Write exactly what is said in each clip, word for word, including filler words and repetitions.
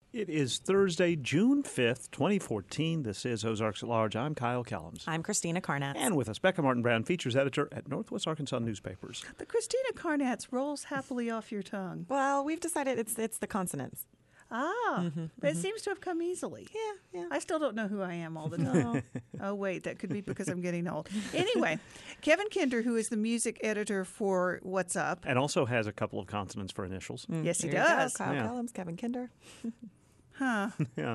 It is Thursday, June fifth, twenty fourteen. This is Ozarks at Large. I'm Kyle Kellums. I'm Christina Carnatz. And with us, Becca Martin Brown, features editor at Northwest Arkansas Newspapers. The Christina Carnatz rolls happily off your tongue. Well, we've decided it's it's the consonants. Ah, Mm-hmm, but it seems to have come easily. Yeah, yeah. I still don't know who I am all the time. Oh, wait, that could be because I'm getting old. Anyway, Kevin Kinder, who is the music editor for What's Up. And also has a couple of consonants for initials. Mm, Yes, he there you go. does. Kyle Yeah. Kellums, Kevin Kinder. Huh. Yeah.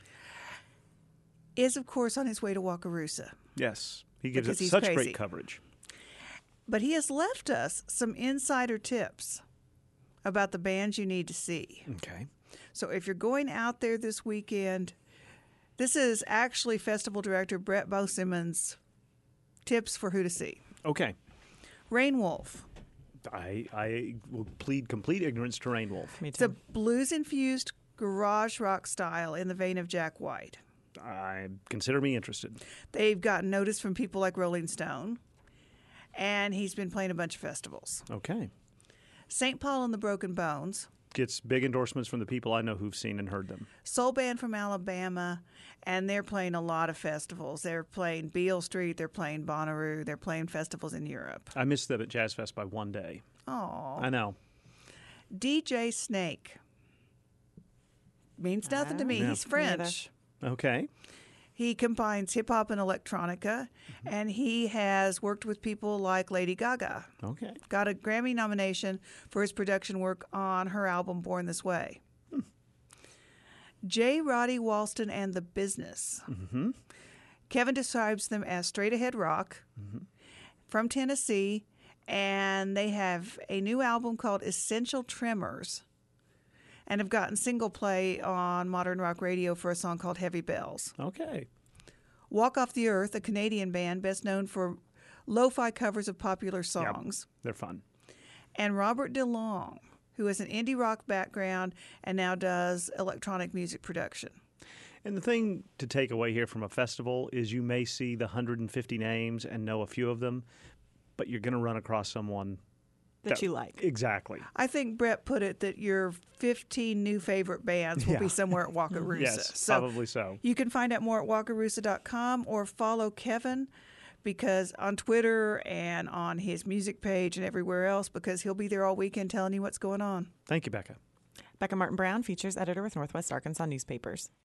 Is, of course, on his way to Wakarusa. Yes. He gives Because it he's such crazy. great coverage. But he has left us some insider tips about the bands you need to see. Okay. So if you're going out there this weekend, this is actually Festival Director Brett Bosimmons' tips for who to see. Okay. Rainwolf. I, I will plead complete ignorance to Rainwolf. Me It's a too. blues-infused garage rock style in the vein of Jack White. I consider me interested. They've gotten notice from people like Rolling Stone, and he's been playing a bunch of festivals. Okay. Saint Paul and the Broken Bones, Gets big endorsements from the people I know who've seen and heard them. soul band from Alabama, and they're playing a lot of festivals. They're playing Beale Street, they're playing Bonnaroo, they're playing festivals in Europe. I missed them at Jazz Fest by one day. Oh, I know. D J Snake means nothing to me. Yeah. He's French. Okay. He combines hip hop and electronica, and he has worked with people like Lady Gaga. Okay. Got a Grammy nomination for his production work on her album Born This Way. Hmm. J. Roddy Walston and the Business. Mm-hmm. Kevin describes them as straight ahead rock Mm-hmm. from Tennessee, and they have a new album called Essential Tremors, and have gotten single play on modern rock radio for a song called Heavy Bells. Okay. Walk Off the Earth, a Canadian band best known for lo-fi covers of popular Yep. songs. They're fun. And Robert DeLong, who has an indie rock background and now does electronic music production. And the thing to take away here from a festival is you may see the one hundred fifty names and know a few of them, but you're going to run across someone That you like. Exactly. I think Brett put it that your fifteen new favorite bands will Yeah. be somewhere at Wakarusa. Yes, so probably so. you can find out more at wakarusa dot com or follow Kevin because on Twitter and on his music page and everywhere else because he'll be there all weekend telling you what's going on. Thank you, Becca. Becca Martin Brown, features editor with Northwest Arkansas Newspapers.